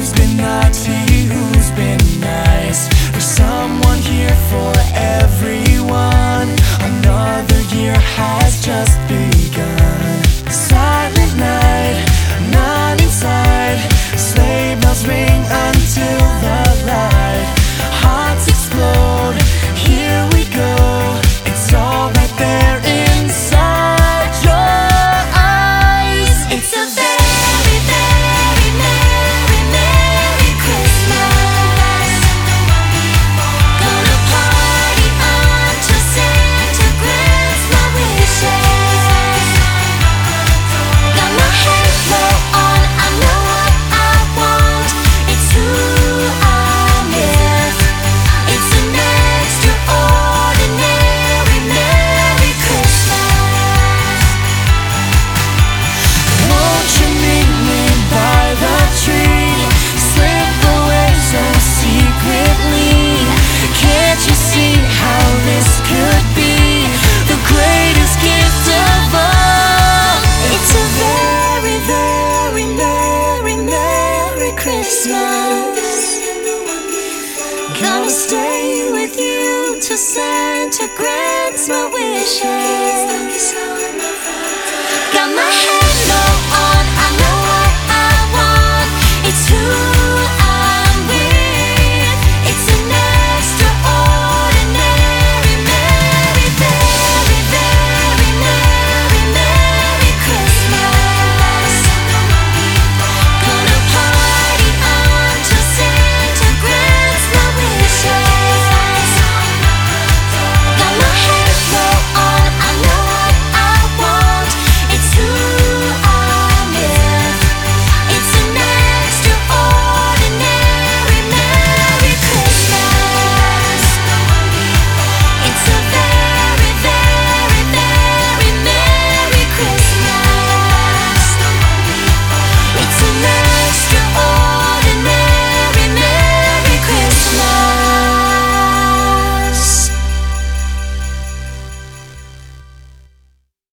Who's been naughty, who's been nice? There's someone here for everyone. Another year has just begun. Silent night, none inside. Sleigh bells ring until the light. Hearts explode, here we go. It's all right there inside your eyes. It's a very, very merry, merry Christmas. Gonna party until Santa grants my wishes. Got my halo on, I know what I want. It's who I'm with. It's an extraordinary Merry Christmas. Won't you meet me by the tree? Slip away so secretly. Can't you see how this could be the greatest gift of all? It's a very, very merry, merry Christmas. Gonna stay with you till Santa grants my wishes. Got my